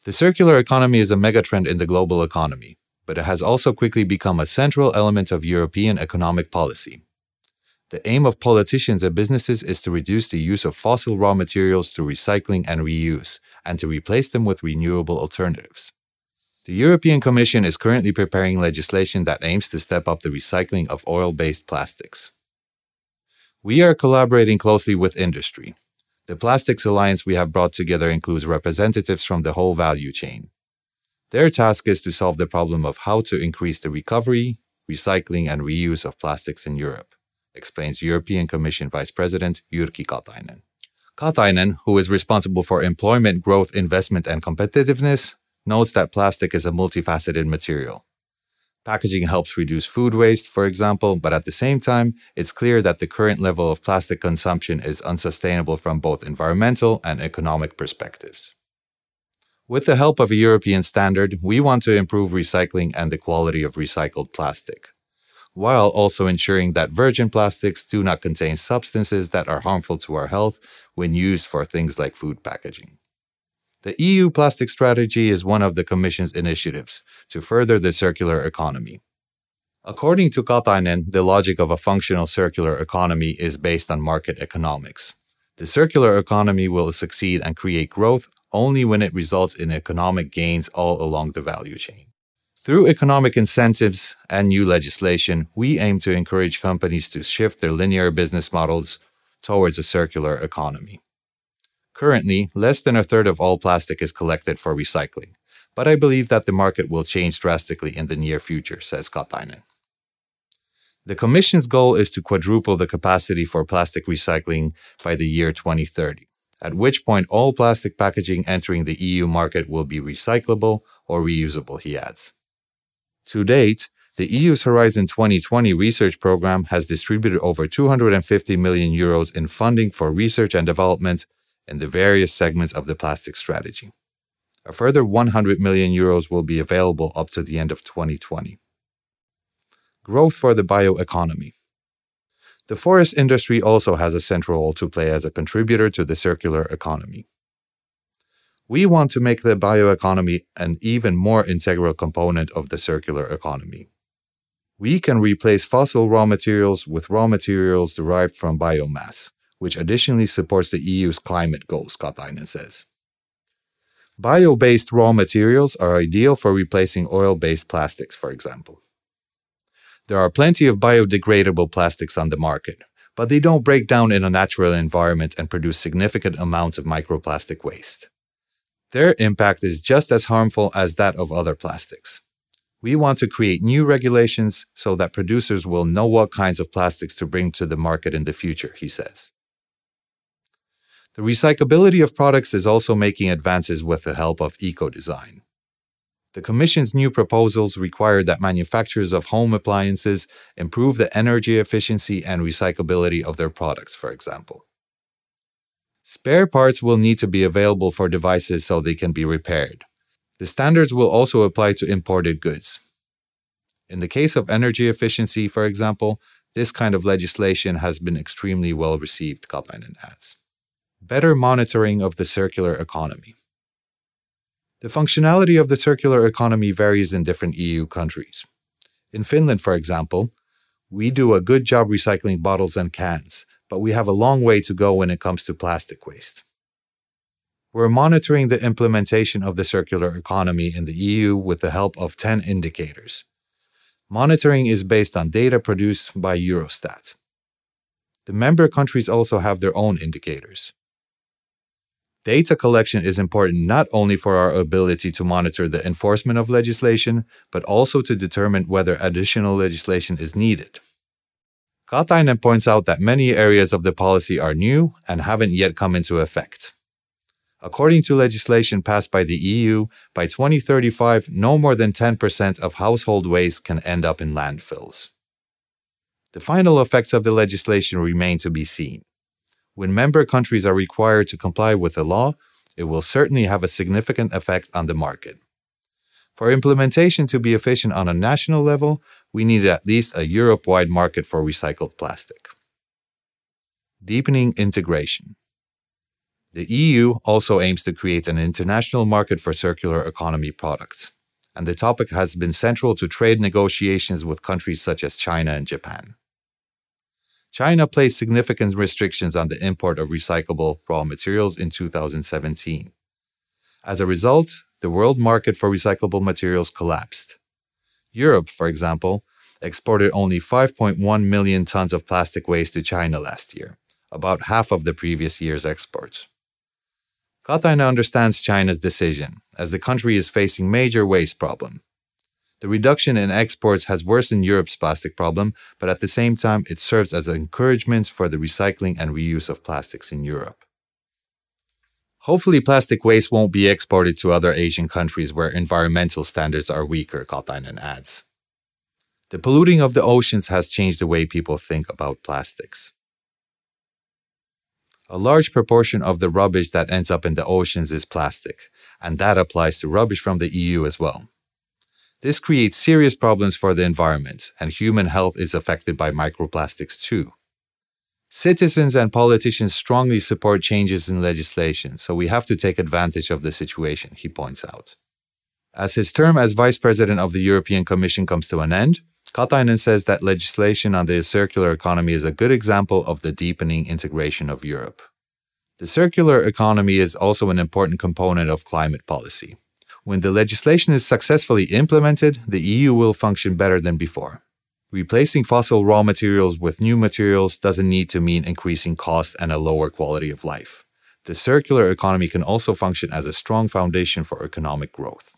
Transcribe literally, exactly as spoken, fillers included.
The circular economy is a megatrend in the global economy, but it has also quickly become a central element of European economic policy. The aim of politicians and businesses is to reduce the use of fossil raw materials through recycling and reuse, and to replace them with renewable alternatives. The European Commission is currently preparing legislation that aims to step up the recycling of oil-based plastics. We are collaborating closely with industry. The Plastics Alliance we have brought together includes representatives from the whole value chain. Their task is to solve the problem of how to increase the recovery, recycling, and reuse of plastics in Europe, explains European Commission Vice President Jyrki Katainen. Katainen, who is responsible for employment, growth, investment, and competitiveness, notes that plastic is a multifaceted material. Packaging helps reduce food waste, for example, but at the same time, it's clear that the current level of plastic consumption is unsustainable from both environmental and economic perspectives. With the help of a European standard, we want to improve recycling and the quality of recycled plastic, while also ensuring that virgin plastics do not contain substances that are harmful to our health when used for things like food packaging. The E U plastic strategy is one of the Commission's initiatives to further the circular economy. According to Katainen, the logic of a functional circular economy is based on market economics. The circular economy will succeed and create growth only when it results in economic gains all along the value chain. Through economic incentives and new legislation, we aim to encourage companies to shift their linear business models towards a circular economy. Currently, less than a third of all plastic is collected for recycling, but I believe that the market will change drastically in the near future, says Katainen. The Commission's goal is to quadruple the capacity for plastic recycling by the year twenty thirty, at which point all plastic packaging entering the E U market will be recyclable or reusable, he adds. To date, the E U's Horizon twenty twenty research program has distributed over two hundred fifty million euros in funding for research and development in the various segments of the plastic strategy. A further one hundred million euros will be available up to the end of twenty twenty. Growth for the bioeconomy. The forest industry also has a central role to play as a contributor to the circular economy. We want to make the bioeconomy an even more integral component of the circular economy. We can replace fossil raw materials with raw materials derived from biomass, which additionally supports the E U's climate goals, Katainen says. Bio-based raw materials are ideal for replacing oil-based plastics, for example. There are plenty of biodegradable plastics on the market, but they don't break down in a natural environment and produce significant amounts of microplastic waste. Their impact is just as harmful as that of other plastics. We want to create new regulations so that producers will know what kinds of plastics to bring to the market in the future, he says. The recyclability of products is also making advances with the help of eco-design. The Commission's new proposals require that manufacturers of home appliances improve the energy efficiency and recyclability of their products, for example. Spare parts will need to be available for devices so they can be repaired. The standards will also apply to imported goods. In the case of energy efficiency, for example, this kind of legislation has been extremely well received, Katainen adds. Better monitoring of the circular economy. The functionality of the circular economy varies in different E U countries. In Finland, for example, we do a good job recycling bottles and cans, but we have a long way to go when it comes to plastic waste. We're monitoring the implementation of the circular economy in the E U with the help of ten indicators. Monitoring is based on data produced by Eurostat. The member countries also have their own indicators. Data collection is important not only for our ability to monitor the enforcement of legislation, but also to determine whether additional legislation is needed. Katainen points out that many areas of the policy are new and haven't yet come into effect. According to legislation passed by the E U, by twenty thirty-five, no more than ten percent of household waste can end up in landfills. The final effects of the legislation remain to be seen. When member countries are required to comply with the law, it will certainly have a significant effect on the market. For implementation to be efficient on a national level, we need at least a Europe-wide market for recycled plastic. Deepening integration. The E U also aims to create an international market for circular economy products, and the topic has been central to trade negotiations with countries such as China and Japan. China placed significant restrictions on the import of recyclable raw materials in two thousand seventeen. As a result, the world market for recyclable materials collapsed. Europe, for example, exported only five point one million tons of plastic waste to China last year, about half of the previous year's exports. Katainen understands China's decision, as the country is facing major waste problem. The reduction in exports has worsened Europe's plastic problem, but at the same time it serves as an encouragement for the recycling and reuse of plastics in Europe. Hopefully plastic waste won't be exported to other Asian countries where environmental standards are weaker, Katainen adds. The polluting of the oceans has changed the way people think about plastics. A large proportion of the rubbish that ends up in the oceans is plastic, and that applies to rubbish from the E U as well. This creates serious problems for the environment, and human health is affected by microplastics too. Citizens and politicians strongly support changes in legislation, so we have to take advantage of the situation, he points out. As his term as Vice President of the European Commission comes to an end, Katainen says that legislation on the circular economy is a good example of the deepening integration of Europe. The circular economy is also an important component of climate policy. When the legislation is successfully implemented, the E U will function better than before. Replacing fossil raw materials with new materials doesn't need to mean increasing costs and a lower quality of life. The circular economy can also function as a strong foundation for economic growth.